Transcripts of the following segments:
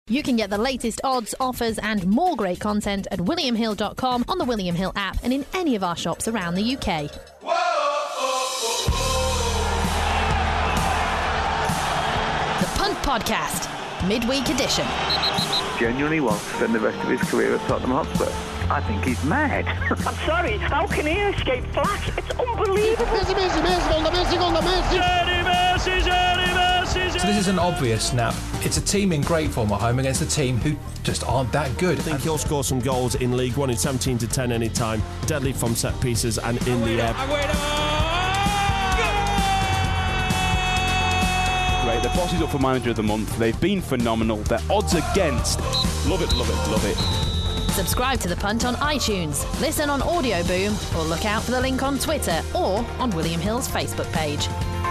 You can get the latest odds, offers and more great content at williamhill.com, on the William Hill app and in any of our shops around the UK. The Punt Podcast, midweek edition. Genuinely wants to spend the rest of his career at Tottenham Hotspur. I think he's mad. I'm sorry, how can he escape flash? It's unbelievable. So this is an obvious snap. It's a team in great form at home against a team who just aren't that good. I think he'll score some goals in League One in 17-10 any time. Deadly from set pieces and in the air. Great, the boss is up for Manager of the Month. They've been phenomenal. Their odds against. Love it, love it, love it. Subscribe to The Punt on iTunes, listen on Audio Boom, or look out for the link on Twitter or on William Hill's Facebook page.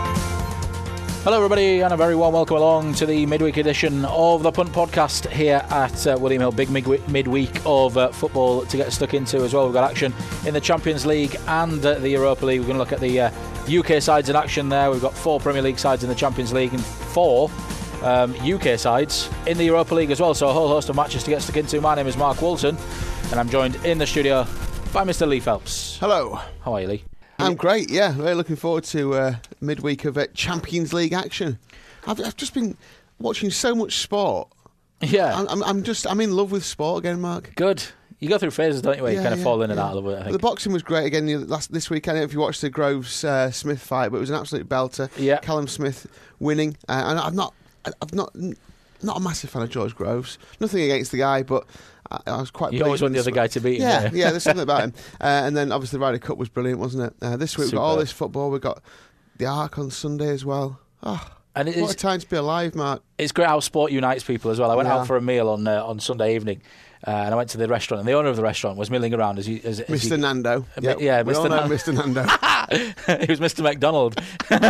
Hello everybody and a very warm welcome along to the midweek edition of the Punt Podcast here at William Hill. Big midweek of football to get stuck into as well. We've got action in the Champions League and the Europa League. We're going to look at the UK sides in action there. We've got 4 Premier League sides in the Champions League and 4 UK sides in the Europa League as well. So a whole host of matches to get stuck into. My name is Mark Walton and I'm joined in the studio by Mr. Lee Phelps. Hello. How are you, Lee? I'm great, yeah. Very looking forward to midweek of Champions League action. I've just been watching so much sport. Yeah. I'm in love with sport again, Mark. Good. You go through phases, don't you, where you kind of fall in and out of it, I think. The boxing was great again this weekend. I don't know if you watched the Groves Smith fight, but it was an absolute belter. Yeah. Callum Smith winning. And I'm not a massive fan of George Groves. Nothing against the guy, but I was quite pleased. You always want the other guy to beat him. Yeah, there's something about him. And then obviously the Ryder Cup was brilliant, wasn't it? This week we've got all this football. We've got the Arc on Sunday as well. Oh, and what a time to be alive, Mark. It's great how sport unites people as well. I went out for a meal on Sunday evening. And I went to the restaurant, and the owner of the restaurant was milling around as Mr. Nando. Yeah, we all know Mr. Nando. He was Mr. McDonald.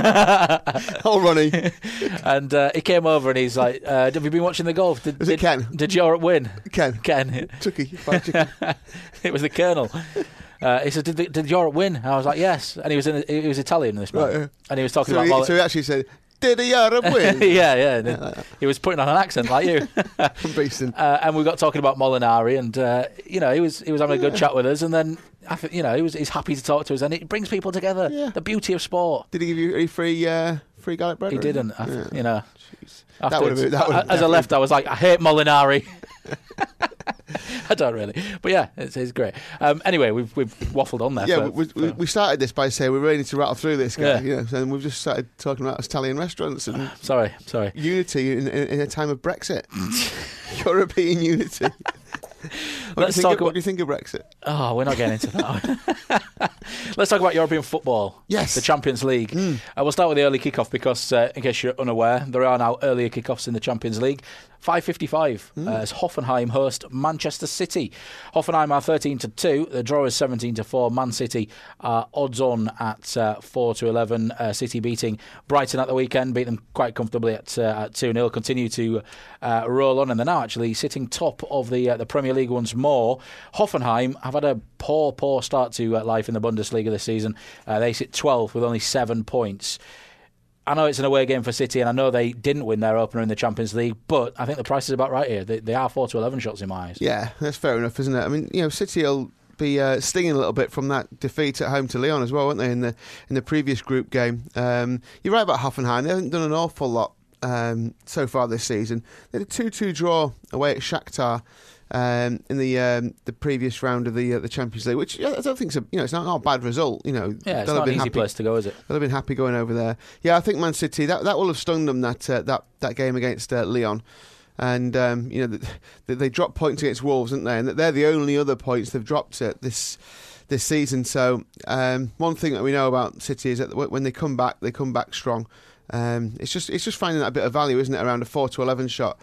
Oh, Ronnie. And he came over and he's like, have you been watching the golf? Was it Ken? Did Europe win? Ken. Chucky. It was the Colonel. He said, did Europe win? And I was like, yes. And he was Italian, this man. Right. And he was talking about... So he actually said... Did Europe win? yeah. He was putting on an accent like you. From Beeston. And we got talking about Molinari, and he was having a good chat with us, and then he's happy to talk to us, and it brings people together. Yeah. The beauty of sport. Did he give you a free garlic bread? He didn't. Jeez. As I left, I was like, I hate Molinari. I don't really, but yeah, it's great. Anyway, we've waffled on there. Yeah, we started this by saying we're ready to rattle through this, guy. Yeah. And we've just started talking about Italian restaurants and sorry, unity in a time of Brexit, European unity. What do you think of Brexit? Oh, we're not getting into that. Let's talk about European football. Yes. The Champions League. We'll start with the early kickoff because, in case you're unaware, there are now earlier kickoffs in the Champions League. 5:55 as Hoffenheim host Manchester City. Hoffenheim are 13-2. The draw is 17-4. Man City are odds on at 4-11. City beating Brighton at the weekend, beat them quite comfortably at 2-0. Continue to roll on, and they're now actually sitting top of the Premier League once more. Hoffenheim have had a poor start to life in the Bundesliga this season. They sit 12th with only 7 points. I know it's an away game for City, and I know they didn't win their opener in the Champions League, but I think the price is about right here. They are 4-11 shots in my eyes. Yeah, that's fair enough, isn't it? I mean, City will be stinging a little bit from that defeat at home to Lyon as well, weren't they, in the previous group game? You're right about Hoffenheim. They haven't done an awful lot so far this season. They had a 2-2 draw away at Shakhtar in the previous round of the Champions League, which I don't think it's not a bad result. Yeah, it's not an easy place to go, is it? They'll have been happy going over there. Yeah, I think Man City that will have stung them that game against Lyon, and they dropped points against Wolves, didn't they? And they're the only other points they've dropped this season. So one thing that we know about City is that when they come back strong. It's just finding that bit of value, isn't it? Around a 4-11 shot.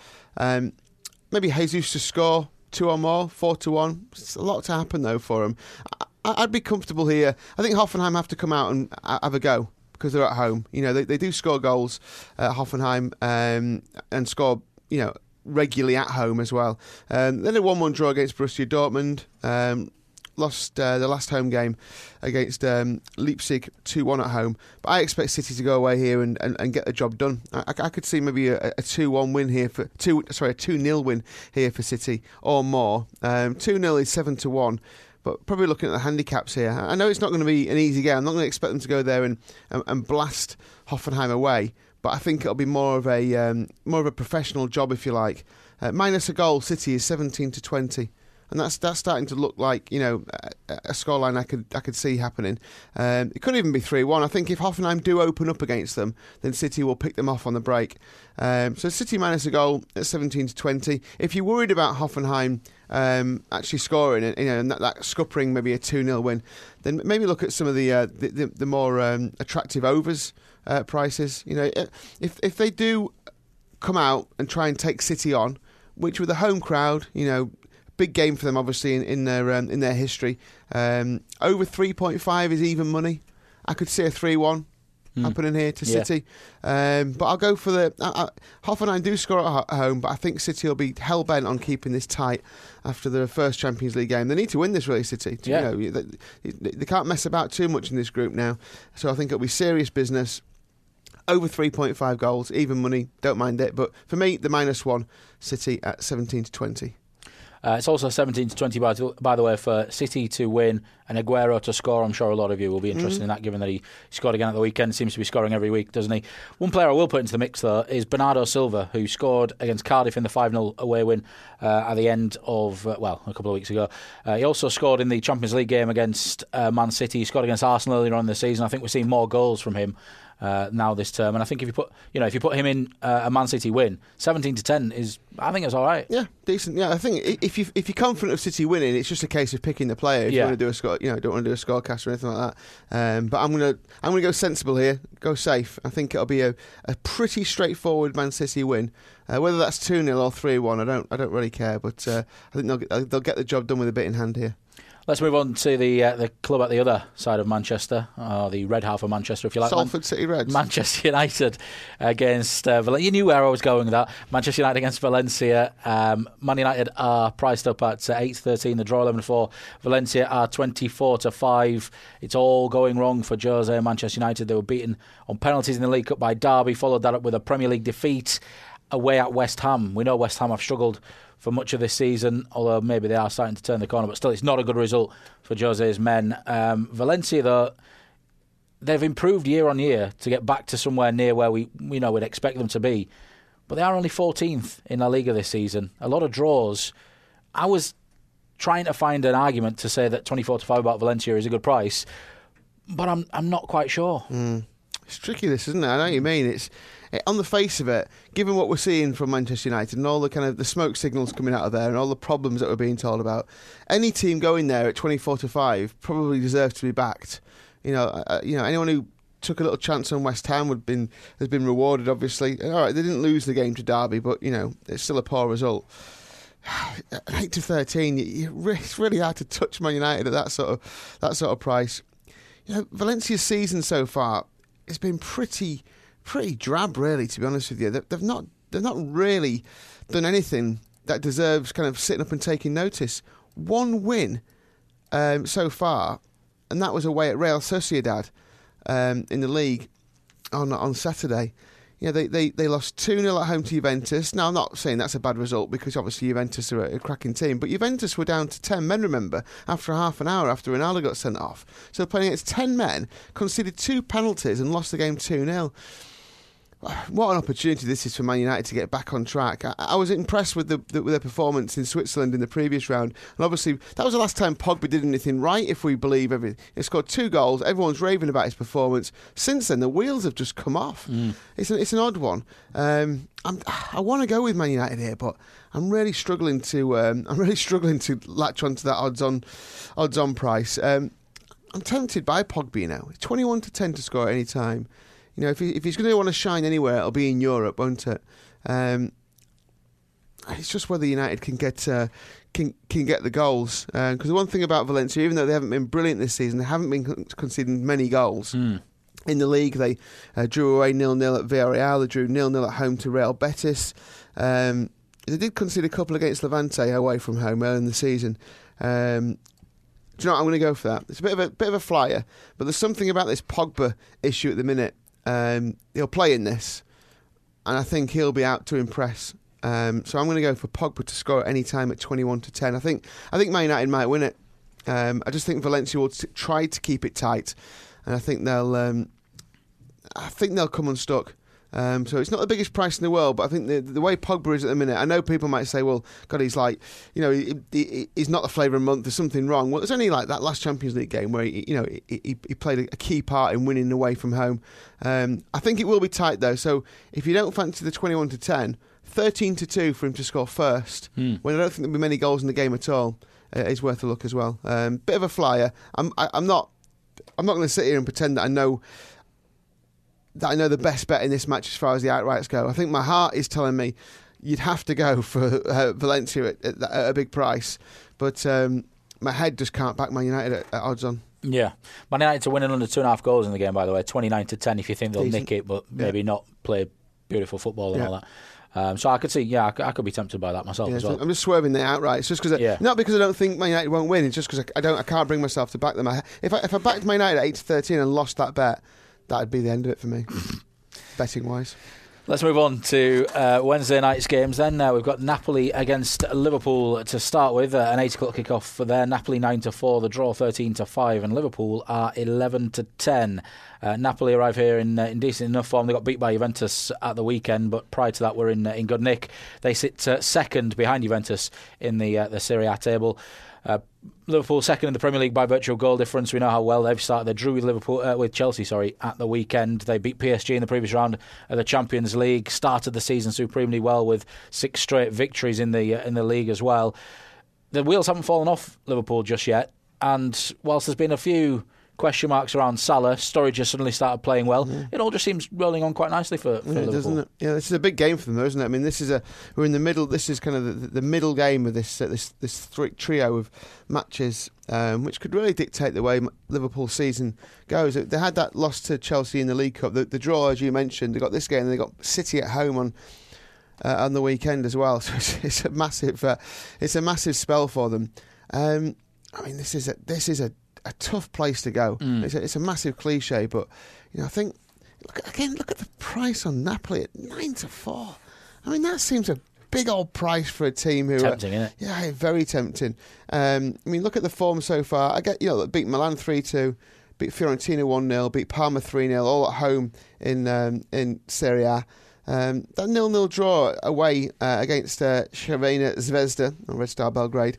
Maybe Jesus to score 2 or more, 4-1. It's a lot to happen though for them. I'd be comfortable here. I think Hoffenheim have to come out and have a go because they're at home. They do score goals at Hoffenheim and score regularly at home as well. Then a 1-1 draw against Borussia Dortmund. lost the last home game against Leipzig 2-1 at home. But I expect City to go away here and get the job done. I could see maybe a 2-1 win here a 2-0 win here for City or more. 2-0 is 7-1. But probably looking at the handicaps here, I know it's not going to be an easy game. I'm not going to expect them to go there and blast Hoffenheim away. But I think it'll be more of a professional job, if you like. Minus a goal, City is 17-20, and that's starting to look like a scoreline I could see happening. It could even be 3-1. I think if Hoffenheim do open up against them, then City will pick them off on the break. So City minus a goal at 17-20. If you're worried about Hoffenheim actually scoring, and that scuppering maybe a 2-0 win, then maybe look at some of the more attractive overs prices. If they do come out and try and take City on, which with a home crowd, big game for them obviously in their history. Over 3.5 is even money. I could see a 3-1 happening here to City, but I'll go for Hoffenheim do score at home, but I think City will be hell bent on keeping this tight after their first Champions League game. They need to win this, really, City. They can't mess about too much in this group now, so I think it'll be serious business. Over 3.5 goals, even money, don't mind it. But for me, the -1, City at 17-20. It's also 17-20, by the way, for City to win and Aguero to score. I'm sure a lot of you will be interested in that, given that he scored again at the weekend. Seems to be scoring every week, doesn't he? One player I will put into the mix, though, is Bernardo Silva, who scored against Cardiff in the 5-0 away win at the end of, a couple of weeks ago. He also scored in the Champions League game against Man City. He scored against Arsenal earlier on in the season. I think we're seeing more goals from him now this term, and I think if you put him in a Man City win, 17-10 is, I think it's all right. Yeah, decent. Yeah, I think if you're confident of City winning, it's just a case of picking the player. If you want to do a score, don't want to do a scorecast or anything like that. But I'm gonna go sensible here, go safe. I think it'll be a pretty straightforward Man City win. Whether that's 2-0 or 3-1, I don't really care. But I think they'll get the job done with a bit in hand here. Let's move on to the club at the other side of Manchester, or the red half of Manchester, if you like. Salford City Reds. Manchester United against Valencia. You knew where I was going with that. Manchester United against Valencia. Man United are priced up at 8-13. The draw 11-4. Valencia are 24-5. It's all going wrong for Jose and Manchester United. They were beaten on penalties in the League Cup by Derby. Followed that up with a Premier League defeat away at West Ham. We know West Ham have struggled for much of this season, although maybe they are starting to turn the corner, but still it's not a good result for Jose's men. Valencia, though, they've improved year on year to get back to somewhere near where we'd expect them to be, but they are only 14th in La Liga this season. A lot of draws. I was trying to find an argument to say that 24-5 about Valencia is a good price, but I'm not quite sure. It's tricky, this, isn't it? I know what you mean. On the face of it, given what we're seeing from Manchester United and all the kind of the smoke signals coming out of there and all the problems that we're being told about, any team going there at 24-5 probably deserves to be backed. Anyone who took a little chance on West Ham has been rewarded. Obviously, all right, they didn't lose the game to Derby, but it's still a poor result. 8-13, it's really hard to touch Man United at that sort of price. Valencia's season so far has been pretty drab, really, to be honest with you. They've not really done anything that deserves kind of sitting up and taking notice. One win so far, and that was away at Real Sociedad in the league on Saturday. They lost 2-0 at home to Juventus. Now, I'm not saying that's a bad result because obviously Juventus are a cracking team, but Juventus were down to 10 men, remember, after half an hour after Ronaldo got sent off. So they're playing against 10 men, conceded 2 penalties and lost the game 2-0. What an opportunity this is for Man United to get back on track. I was impressed with their performance in Switzerland in the previous round. And obviously, that was the last time Pogba did anything right, if we believe everything. He scored 2 goals. Everyone's raving about his performance. Since then, the wheels have just come off. It's an odd one. I want to go with Man United here, but I'm really struggling to latch onto that odds on price. I'm tempted by Pogba. It's 21-10 to score at any time. If he's going to want to shine anywhere, it'll be in Europe, won't it? It's just whether United can get the goals. Because the one thing about Valencia, even though they haven't been brilliant this season, they haven't been conceding many goals. In the league, they drew away 0-0 at Villarreal. They drew 0-0 at home to Real Betis. They did concede a couple against Levante away from home early in the season. Do you know what? I'm going to go for that. It's a bit of a flyer, but there's something about this Pogba issue at the minute. He'll play in this, and I think he'll be out to impress. So I'm going to go for Pogba to score at any time at 21-10. I think Man United might win it. I just think Valencia will try to keep it tight, and I think they'll come unstuck. So it's not the biggest price in the world, but I think the way Pogba is at the minute, I know people might say, well, God, he's like, he's not the flavour of the month, there's something wrong. Well, it's only like that last Champions League game where he played a key part in winning away from home. I think it will be tight though, so if you don't fancy the 21-10, 13-2 for him to score first, when I don't think there'll be many goals in the game at all, is worth a look as well. Bit of a flyer. I'm not going to sit here and pretend that I know the best bet in this match as far as the outrights go. I think my heart is telling me you'd have to go for Valencia at a big price, but my head just can't back Man United at odds on. Yeah, Man United to winning under 2.5 goals in the game, by the way, 29-10 if you think they'll Decent. nick it, but maybe not play beautiful football and all that. So I could see, I could be tempted by that myself as well. I'm just swerving the outright. It's just because, not because I don't think Man United won't win. It's just because I can't bring myself to back them. If I backed Man United at 8-13 and lost that bet, that'd be the end of it for me, betting wise. Let's move on to Wednesday night's games then. We've got Napoli against Liverpool to start with, an 8 o'clock kickoff for there. Napoli 9-4, the draw 13-5, and Liverpool are 11-10. Napoli arrive here in decent enough form. They got beat by Juventus at the weekend, but prior to that were in good nick. They sit second behind Juventus in the Serie A table. Liverpool second in the Premier League by virtue of goal difference. We know how well they've started. They drew with Chelsea at the weekend. They beat PSG in the previous round of the Champions League. Started the season supremely well with 6 straight victories in the league as well. The wheels haven't fallen off Liverpool just yet, and whilst there's been a few question marks around Salah, Sturridge has suddenly started playing well. It all just seams rolling on quite nicely for Liverpool. Doesn't it? Yeah, this is a big game for them, though, isn't it? I mean, we're in the middle. This is kind of the middle game of this trio of matches, which could really dictate the way Liverpool's season goes. They had that loss to Chelsea in the League Cup, the draw, as you mentioned. They got this game, and they got City at home on the weekend as well. So it's a massive spell for them. I mean, this is a tough place to go. It's a massive cliche, but I think look at the price on Napoli at 9-4. I mean, that seems a big old price for a team who tempting, isn't it? Yeah, very tempting. I mean, look at the form so far. I get beat Milan 3-2, beat Fiorentina 1-0, beat Parma 3-0, all at home in Serie A. That 0-0 draw away against Crvena Zvezda or Red Star Belgrade.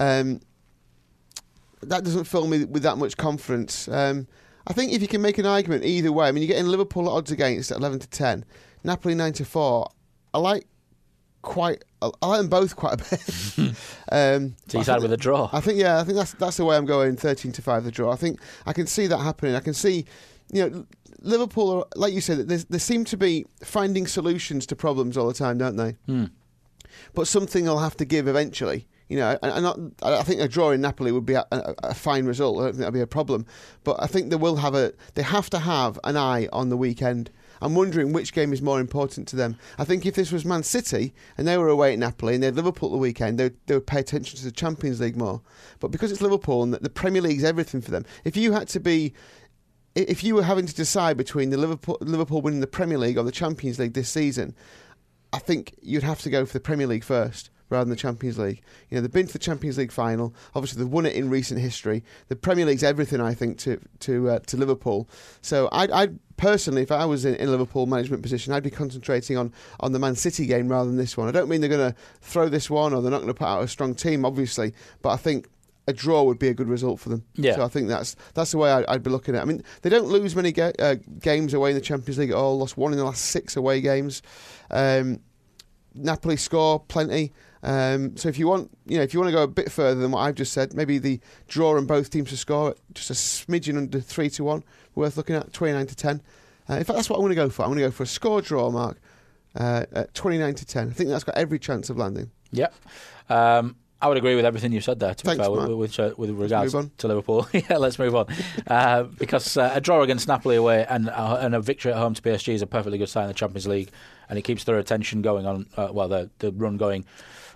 That doesn't fill me with that much confidence. I think if you can make an argument either way, I mean, you're getting Liverpool odds against at 11-10, Napoli 9-4. I like them both quite a bit. So you side with a draw? I think that's the way I'm going. 13-5 the draw. I think I can see that happening. I can see, Liverpool are, like you said, they seem to be finding solutions to problems all the time, don't they? But something will have to give eventually. I think a draw in Napoli would be a fine result. I don't think that'd be a problem. But I think they have to have an eye on the weekend. I'm wondering which game is more important to them. I think if this was Man City and they were away at Napoli and they had Liverpool at the weekend, they would pay attention to the Champions League more. But because it's Liverpool and the Premier League is everything for them, if you were having to decide between the Liverpool winning the Premier League or the Champions League this season, I think you'd have to go for the Premier League first rather than the Champions League. They've been to the Champions League final. Obviously, they've won it in recent history. The Premier League's everything, I think, to Liverpool. So I'd personally, if I was in a Liverpool management position, I'd be concentrating on the Man City game rather than this one. I don't mean they're going to throw this one or they're not going to put out a strong team, obviously, but I think a draw would be a good result for them. Yeah. So I think that's the way I'd be looking at it. I mean, they don't lose many games away in the Champions League at all. Lost 1 in the last 6 away games. Napoli score plenty. So if you want to go a bit further than what I've just said, maybe the draw and both teams to score just a smidgen under 3-1, worth looking at 29-10. In fact, that's what I'm going to go for. I'm going to go for a score draw, Mark, at 29-10. I think that's got every chance of landing. Yep. I would agree with everything you said there, to be fair, with regards to Liverpool. Yeah, let's move on. Because a draw against Napoli away and a victory at home to PSG is a perfectly good sign in the Champions League, and it keeps their attention going on, the run going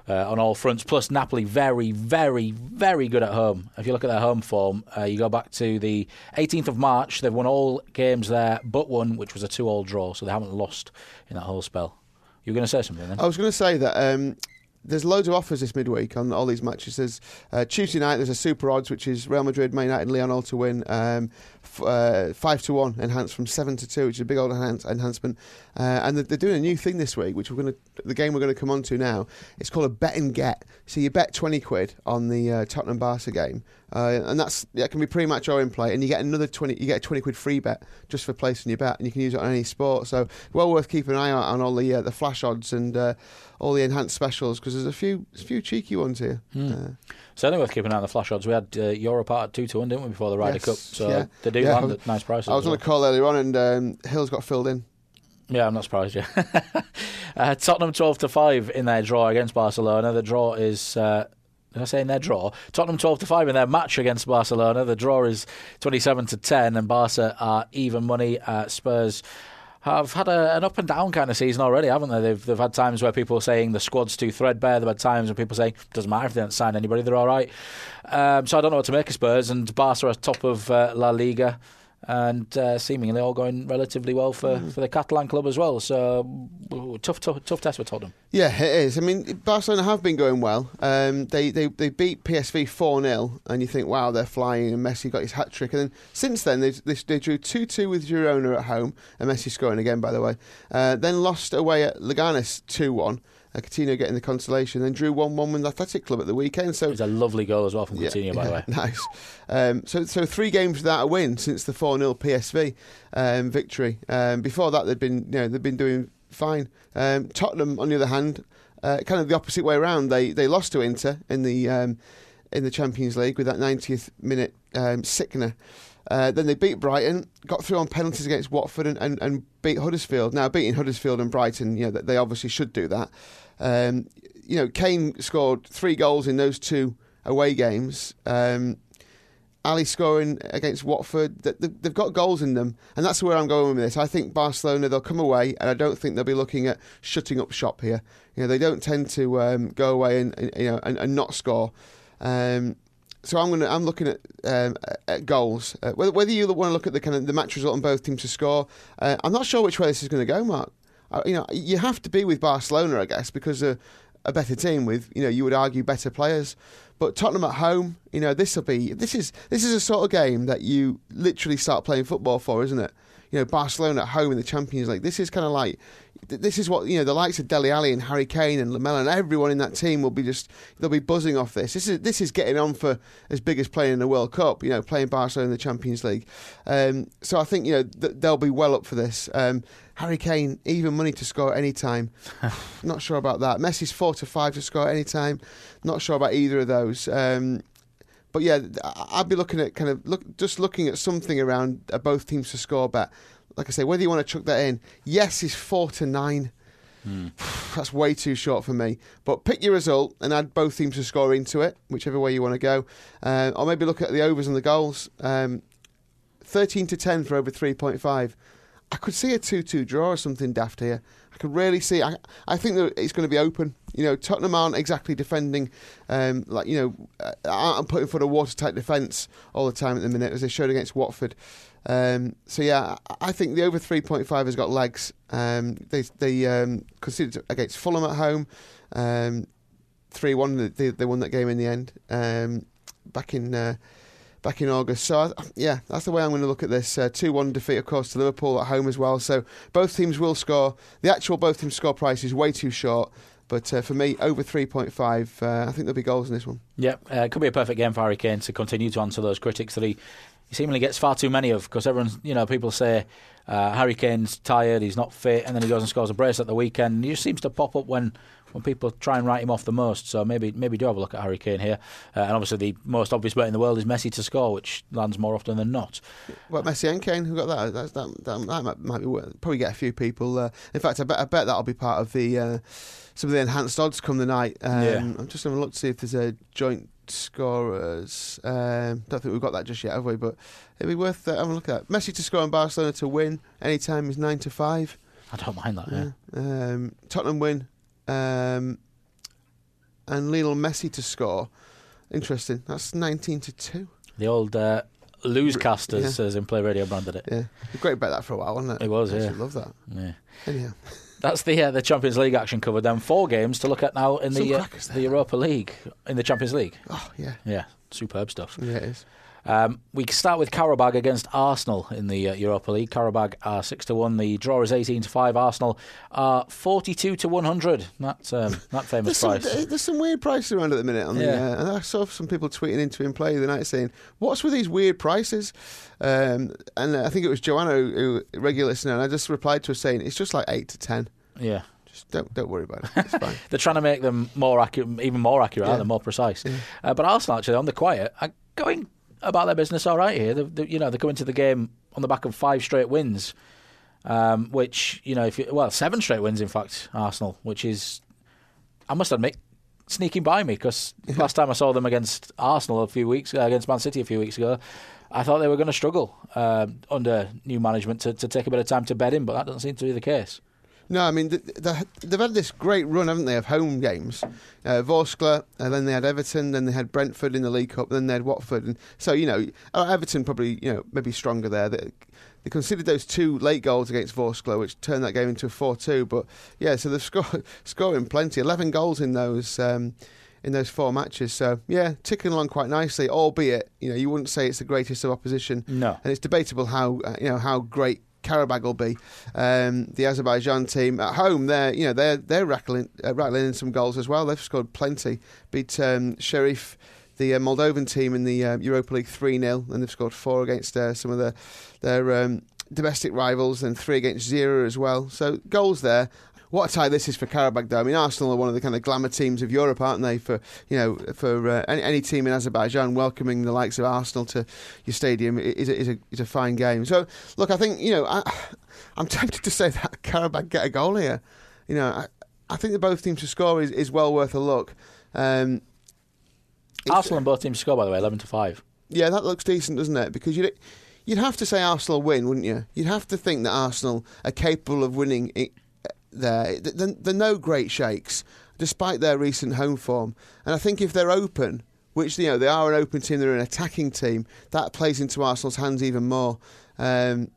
on all fronts. Plus, Napoli very, very, very good at home. If you look at their home form, you go back to the 18th of March, they've won all games there but one, which was a 2-2 draw, so they haven't lost in that whole spell. You were going to say something then? I was going to say that there's loads of offers this midweek on all these matches. There's Tuesday night, there's a super odds, which is Real Madrid, Man United, Lyon all to win, 5-1 enhanced from 7-2, which is a big old enhancement. And they're doing a new thing this week, which the game we're going to come on to now. It's called a bet and get. So you bet 20 quid on the Tottenham Barca game, and that can be pre-match or in play, and you get another 20. You get a 20 quid free bet just for placing your bet, and you can use it on any sport. So well worth keeping an eye out on all the flash odds and all the enhanced specials, because there's a few cheeky ones here. Certainly worth keeping an eye on the flash odds. We had Europe at 2-1, didn't we, before the Ryder Cup? So they do land at nice prices. I was on a call earlier on, and Hill's got filled in. Yeah, I'm not surprised. Yeah, Tottenham 12-5 in their draw against Barcelona. The draw is. Did I say in their draw? Tottenham 12-5 in their match against Barcelona. The draw is 27-10, and Barca are even money. Spurs have had an up and down kind of season already, haven't they? They've had times where people are saying the squad's too threadbare. They've had times when people say it doesn't matter if they don't sign anybody, they're all right. So I don't know what to make of Spurs, and Barca are top of La Liga, and seemingly all going relatively well for the Catalan club as well. So tough test for Tottenham. Yeah, it is. I mean, Barcelona have been going well. They beat PSV 4-0, and you think, wow, they're flying, and Messi got his hat-trick. And then since then, they drew 2-2 with Girona at home, and Messi scoring again, by the way. Then lost away at Leganes 2-1. Coutinho getting the consolation, then drew 1-1 with the Athletic Club at the weekend. So it was a lovely goal as well from Coutinho, by the way. Nice. So 3 games without a win since the 4-0 PSV victory. Before that, they've been doing fine. Tottenham, on the other hand, kind of the opposite way around. They lost to Inter in the Champions League with that 90th minute sickener. Then they beat Brighton, got through on penalties against Watford, and beat Huddersfield. Now, beating Huddersfield and Brighton, they obviously should do that. Kane scored 3 goals in those 2 away games. Ali scoring against Watford. They've got goals in them, and that's where I'm going with this. I think Barcelona, they'll come away, and I don't think they'll be looking at shutting up shop here. They don't tend to go away and not score. So I'm looking at goals. Whether you want to look at the match result on both teams to score, I'm not sure which way this is going to go, Mark. You have to be with Barcelona, I guess, because a better team with you would argue better players. But Tottenham at home, this is a sort of game that you literally start playing football for, isn't it? Barcelona at home in the Champions League. This is kind of like, this is what the likes of Dele Alli and Harry Kane and Lamela and everyone in that team they'll be buzzing off this. This is getting on for as big as playing in the World Cup. Playing Barcelona in the Champions League. So I think they'll be well up for this. Harry Kane, even money to score at any time. Not sure about that. Messi's 4-5 to score at any time. Not sure about either of those. But yeah, I'd be looking at looking at something around both teams to score bet. Like I say, whether you want to chuck that in, yes is 4-9. That's way too short for me. But pick your result and add both teams to score into it, whichever way you want to go. Or maybe look at the overs and the goals. 13-10 for over 3.5. I could see a 2-2 draw or something daft here. I could really see. I think that it's going to be open. Tottenham aren't exactly defending, aren't putting for a watertight defence all the time at the minute, as they showed against Watford. So yeah, I think the over 3.5 has got legs. They conceded against Fulham at home, 3-1. They won that game in the end, back in August. So, yeah, that's the way I'm going to look at this. 2-1 defeat, of course, to Liverpool at home as well. So both teams will score. The actual both teams score price is way too short. But for me, over 3.5, I think there'll be goals in this one. Yeah, it could be a perfect game for Harry Kane to continue to answer those critics that he seemingly gets far too many of, because everyone's, people say Harry Kane's tired, he's not fit, and then he goes and scores a brace at the weekend. He just seems to pop up when people try and write him off the most. So maybe do have a look at Harry Kane here. And obviously the most obvious bet in the world is Messi to score, which lands more often than not. Well, Messi and Kane, who got that? That might be worth. Probably get a few people. In fact, I bet that'll be part of the some of the enhanced odds come the night. I'm just having a look to see if there's a joint scorers. Don't think we've got that just yet, have we? But it'd be worth having a look at. Messi to score and Barcelona to win anytime is 9-5. I don't mind that. Yeah. Tottenham win. and Lionel Messi to score. Interesting. That's 19-2. The old Losecasters, as In Play Radio branded it. Yeah, great bet that for a while, wasn't it? It was, I yeah. love that. Yeah. Anyhow. That's the Champions League action covered. Then 4 games to look at now in the Europa League, in the Champions League. Oh, yeah. Yeah, superb stuff. Yeah, it is. We start with Qarabag against Arsenal in the Europa League. Qarabag are 6-1. The draw is 18-5. Arsenal are 42-100. That famous price. There's some weird prices around at the minute. And I saw some people tweeting into In Play the night saying, "What's with these weird prices?" And I think it was Joanna, who regular listener, and I just replied to her saying, "It's just like 8 to 10." Yeah. Just don't worry about it. It's fine. They're trying to make them more accurate, even more accurate, aren't they? More precise. Yeah. But Arsenal, actually, on the quiet, are going about their business all right here. They're coming to the game on the back of 5 straight wins, which, 7 straight wins, in fact, Arsenal, which is, I must admit, sneaking by me, because last time I saw them against Arsenal against Man City a few weeks ago, I thought they were going to struggle under new management to take a bit of time to bed in, but that doesn't seem to be the case. No, I mean, they've had this great run, haven't they, of home games. Vorskla, and then they had Everton, then they had Brentford in the League Cup, then they had Watford. And so, Everton probably, maybe stronger there. They conceded those 2 late goals against Vorskla, which turned that game into a 4-2. But, yeah, so they've scoring plenty. 11 goals in those 4 matches. So, yeah, ticking along quite nicely, albeit, you wouldn't say it's the greatest of opposition. No. And it's debatable how great Qarabag will be. The Azerbaijan team at home, they're rattling in some goals as well. They've scored plenty. Beat Sheriff, the Moldovan team, in the Europa League 3-0, and they've scored 4 against some of their domestic rivals, and 3 against Zira as well. So goals there. What a tie this is for Qarabag, though. I mean, Arsenal are one of the kind of glamour teams of Europe, aren't they? For any team in Azerbaijan, welcoming the likes of Arsenal to your stadium is a fine game. So, look, I think I'm tempted to say that Qarabag get a goal here. I think that both teams to score is well worth a look. Arsenal and both teams to score, by the way, 11-5. Yeah, that looks decent, doesn't it? Because you'd have to say Arsenal win, wouldn't you? You'd have to think that Arsenal are capable of winning it. They're no great shakes, despite their recent home form. And I think if they're open, which they are an open team, they're an attacking team, that plays into Arsenal's hands even more. The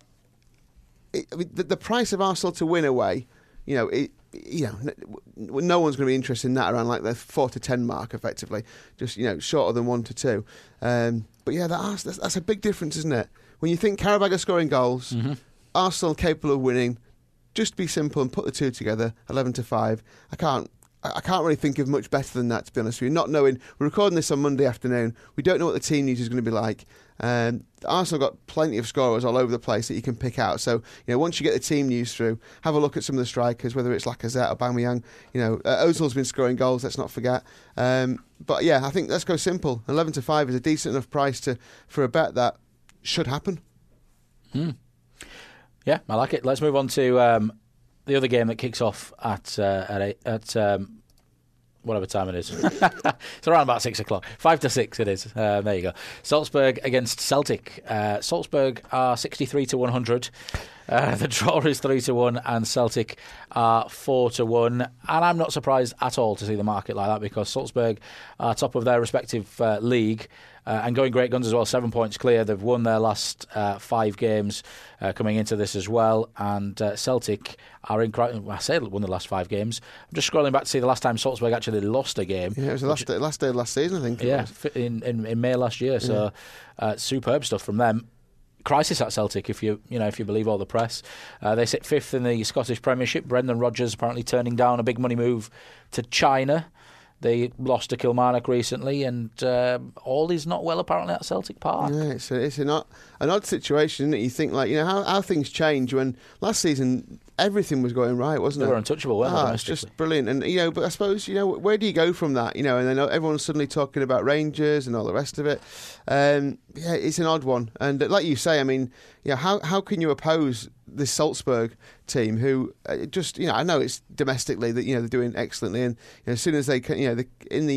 price of Arsenal to win away, no one's going to be interested in that around like the 4 to 10 mark, effectively, just shorter than 1 to 2. But yeah, that's a big difference, isn't it? When you think Qarabag are scoring goals, Arsenal capable of winning. Just be simple and put the 2 together, 11-5. I can't really think of much better than that, to be honest with you. Not knowing, we're recording this on Monday afternoon. We don't know what the team news is going to be like. Arsenal got plenty of scorers all over the place that you can pick out. So, once you get the team news through, have a look at some of the strikers, whether it's Lacazette or Aubameyang. Ozil's been scoring goals, let's not forget. But yeah, I think let's go simple. 11-5 is a decent enough price for a bet that should happen. Yeah, I like it. Let's move on to the other game that kicks off at whatever time it is. It's around about 6 o'clock. 5 to 6 it is. There you go. Salzburg against Celtic. Salzburg are 63-100. The draw is 3-1 and Celtic are 4-1. And I'm not surprised at all to see the market like that, because Salzburg are top of their respective league. And going great guns as well, 7 points clear. They've won their last 5 games coming into this as well. And Celtic are I say won the last 5 games. I'm just scrolling back to see the last time Salzburg actually lost a game. Yeah, it was the last day of last season, I think. Yeah, in May last year. So superb stuff from them. Crisis at Celtic, if you believe all the press. They sit 5th in the Scottish Premiership. Brendan Rodgers apparently turning down a big money move to China. They lost to Kilmarnock recently, and all is not well apparently at Celtic Park. Yeah, it's an odd situation, isn't it? You think how things change when last season everything was going right, wasn't it? They were untouchable, weren't they? It's just brilliant, and but I suppose where do you go from that? And then everyone's suddenly talking about Rangers and all the rest of it. Yeah, it's an odd one, and like you say, I mean, how can you oppose this Salzburg team, who just I know it's domestically that they're doing excellently, and as soon as they can, in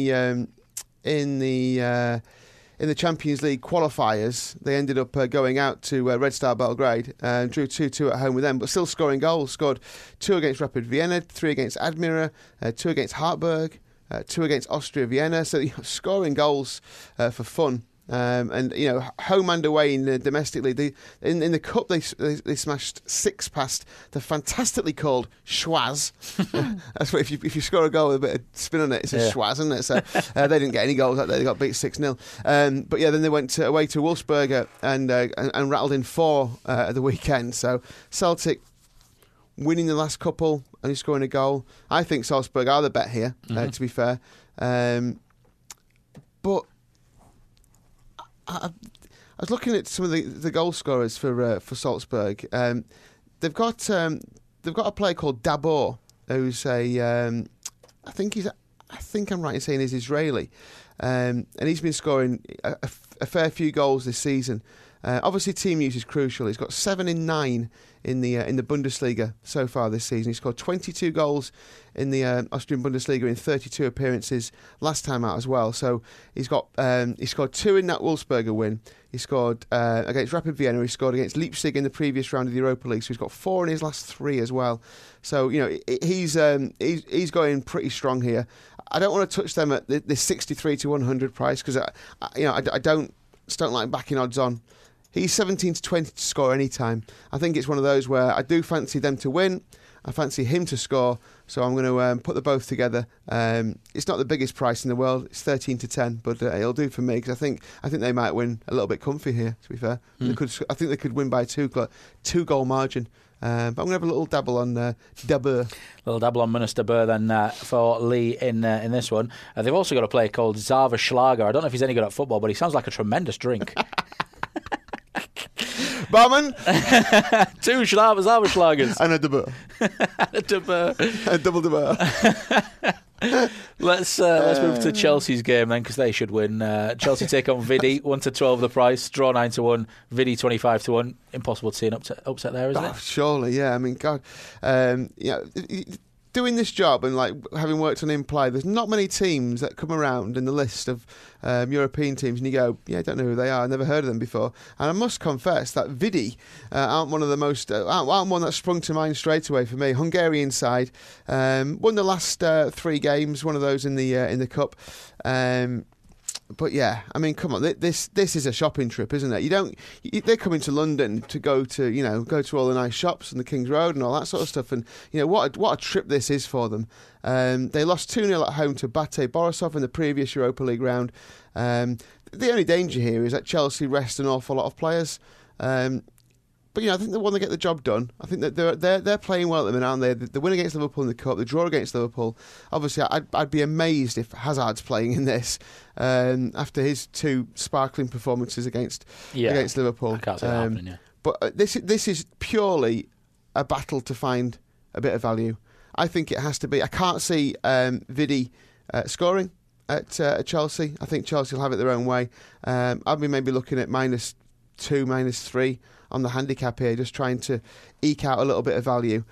the Champions League qualifiers, they ended up going out to Red Star Belgrade and drew 2-2 at home with them, but still scoring goals. Scored 2 against Rapid Vienna, 3 against Admira, 2 against Hartberg. 2 against Austria Vienna. So scoring goals for fun. And home and away domestically, in the cup they smashed 6 past the fantastically called Schwaz. That's what if you score a goal with a bit of spin on it, it's a Schwaz, isn't it? So they didn't get any goals that day. They got beat 6-0. But yeah, then they went away to Wolfsberger and rattled in 4 at the weekend. So Celtic winning the last couple, only scoring a goal. I think Salzburg are the bet here. To be fair, but. I was looking at some of the goal scorers for Salzburg. They've got a player called Dabur, who's I think I'm right in saying he's Israeli, and he's been scoring a fair few goals this season. Obviously, team use is crucial. He's got 7 in 9 in the Bundesliga so far this season. He scored 22 goals in the Austrian Bundesliga in 32 appearances last time out as well. So he scored 2 in that Wolfsberger win. He scored against Rapid Vienna. He scored against Leipzig in the previous round of the Europa League. So he's got 4 in his last 3 as well. So he's going pretty strong here. I don't want to touch them at the 63 to 100 price because I don't like backing odds on. He's 17 to 20 to score any time. I think it's one of those where I do fancy them to win. I fancy him to score. So I'm going to put the both together. It's not the biggest price in the world. It's 13 to 10, but it'll do for me because I think they might win a little bit comfy here. To be fair, I think they could win by a 2-goal margin. But I'm going to have a little dabble on Dabur. A little dabble on Minister Burr then for Lee in this one. They've also got a player called Zava Schlager. I don't know if he's any good at football, but he sounds like a tremendous drink. Barman. 2 Zava Schlagers. And a Dabur. A Dabur. A double Dabur. Let's move to Chelsea's game then, because they should win. Chelsea take on Vidi, 1 to 12 the price, draw 9 to 1, Vidi 25 to 1. Impossible to see an upset there, isn't it? Surely, yeah. I mean, God, doing this job and like having worked on Imply, there's not many teams that come around in the list of European teams, and you go, I don't know who they are. I've never heard of them before. And I must confess that Vidi aren't one of the most aren't one that sprung to mind straight away for me. Hungarian side, won the last 3 games, one of those in the cup. But yeah, I mean, come on, this is a shopping trip, isn't it? They're coming to London to go to all the nice shops and the King's Road and all that sort of stuff. And what a trip this is for them. They lost 2-0 at home to Bate Borisov in the previous Europa League round. The only danger here is that Chelsea rest an awful lot of players. But I think they want to get the job done. I think that they're playing well at the minute, aren't they? The win against Liverpool in the cup, the draw against Liverpool. Obviously, I'd be amazed if Hazard's playing in this after his 2 sparkling performances against Liverpool. I can't see that happening. Yeah. But this is purely a battle to find a bit of value. I think it has to be. I can't see Vidi scoring at Chelsea. I think Chelsea will have it their own way. I'd be maybe looking at -2, -3 on the handicap here, just trying to eke out a little bit of value.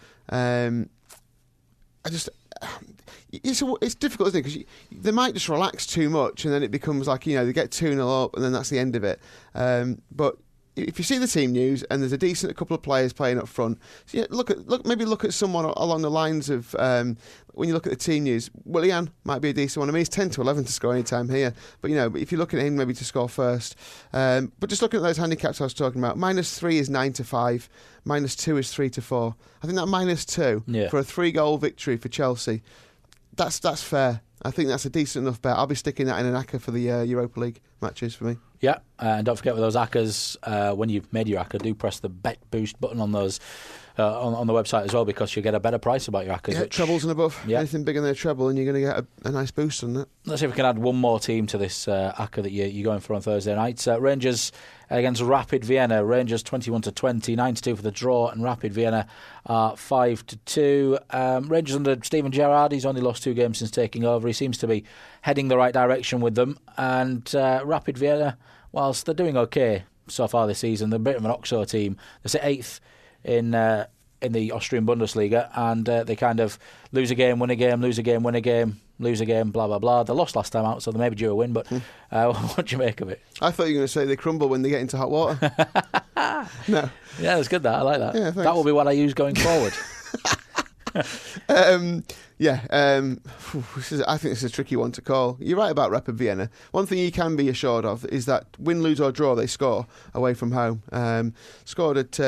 It's difficult, isn't it? Because they might just relax too much, and then it becomes like they get 2-0 up, and then that's the end of it. But if you see the team news and there's a decent couple of players playing up front, so maybe look at someone along the lines of when you look at the team news, Willian might be a decent one. I mean, he's 10 to 11 to score any time here, but if you look at him, maybe to score first. But just looking at those handicaps I was talking about, -3 is 9 to 5, -2 is 3 to 4. I think that -2 for a 3-goal victory for Chelsea, that's fair. I think that's a decent enough bet. I'll be sticking that in an ACCA for the Europa League matches for me. Yeah, and don't forget with those ACCAs, when you've made your ACCA, do press the Bet Boost button on those on the website as well, because you'll get a better price about your ACCAs. Yeah, trebles and above. Yeah. Anything bigger than a treble, and you're going to get a nice boost on that. Let's see if we can add one more team to this ACCA that you're going for on Thursday night. Rangers against Rapid Vienna. Rangers 21 to 20, 9 to 2 for the draw, and Rapid Vienna are 5 to 2. Rangers under Steven Gerrard, he's only lost 2 games since taking over. He seems to be heading the right direction with them. And Rapid Vienna, whilst they're doing okay so far this season, they're a bit of an OXO team. They sit 8th in the Austrian Bundesliga, and they kind of lose a game, win a game, lose a game, win a game, lose a game, blah, blah, blah. They lost last time out, so they may be due a win, but what do you make of it? I thought you were going to say they crumble when they get into hot water. No. Yeah, that's good, that. I like that. Yeah, that will be what I use going forward. I think this is a tricky one to call. You're right about Rapid Vienna. One thing you can be assured of is that win, lose or draw, they score away from home. Scored at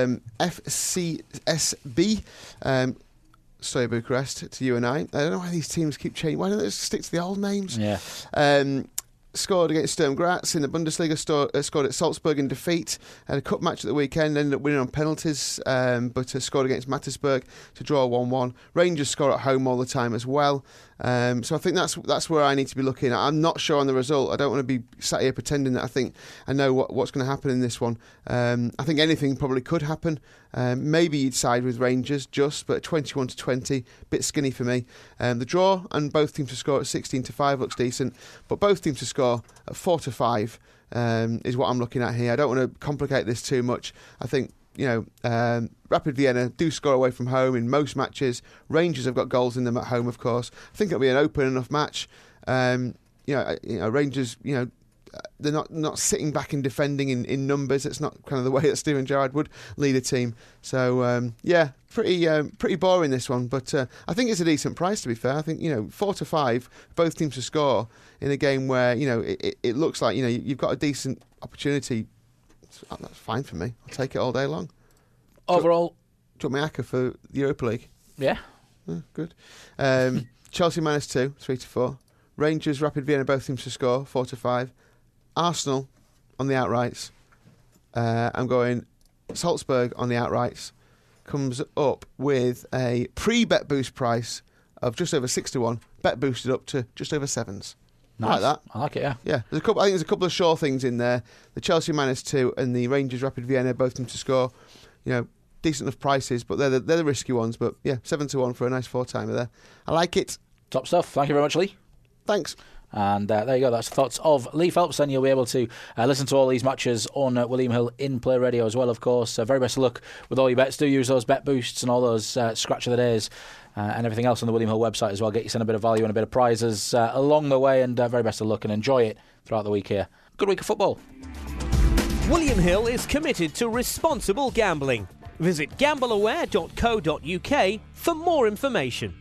FCSB. Sorry, Bucharest, to you and I. I don't know why these teams keep changing. Why don't they just stick to the old names? Yeah. Scored against Sturm Graz in the Bundesliga, scored at Salzburg in defeat, had a cup match at the weekend, ended up winning on penalties, but scored against Mattersburg to draw 1-1. Rangers score at home all the time as well. So I think that's where I need to be looking. I'm not sure on the result. I don't want to be sat here pretending that I think I know what's going to happen in this one. I think anything probably could happen. Maybe you'd side with Rangers but at 21-20, bit skinny for me. The draw and both teams to score at 16-5 looks decent, but both teams to score at 4-5 is what I'm looking at here. I don't want to complicate this too much. I think Rapid Vienna do score away from home in most matches. Rangers have got goals in them at home, of course. I think it'll be an open enough match. Rangers, they're not sitting back and defending in numbers. It's not kind of the way that Steven Gerrard would lead a team. So pretty boring this one. But I think it's a decent price, to be fair. I think 4-5, both teams to score in a game where it looks like you've got a decent opportunity. That's fine for me. I'll take it all day long. Overall, do you want me for the Europa League? Yeah. Good. Chelsea -2, 3-4. Rangers, Rapid Vienna, both teams to score, 4-5. Arsenal on the outrights. I'm going Salzburg on the outrights. Comes up with a pre-bet boost price of just over 6-1. Bet boosted up to just over 7s. Nice. I like that. I like it, yeah. Yeah, I think there's a couple of sure things in there. The Chelsea -2 and the Rangers Rapid Vienna, both teams to score. Decent enough prices, but they're the risky ones. But yeah, 7-1 for a nice 4-timer there. I like it. Top stuff. Thank you very much, Lee. Thanks. And there you go. That's the thoughts of Lee Phelps. And you'll be able to listen to all these matches on William Hill in Play Radio as well, of course. Very best of luck with all your bets. Do use those bet boosts and all those scratch of the days and everything else on the William Hill website as well. Get you sent a bit of value and a bit of prizes along the way. And very best of luck and enjoy it throughout the week here. Good week of football. William Hill is committed to responsible gambling. Visit gambleaware.co.uk for more information.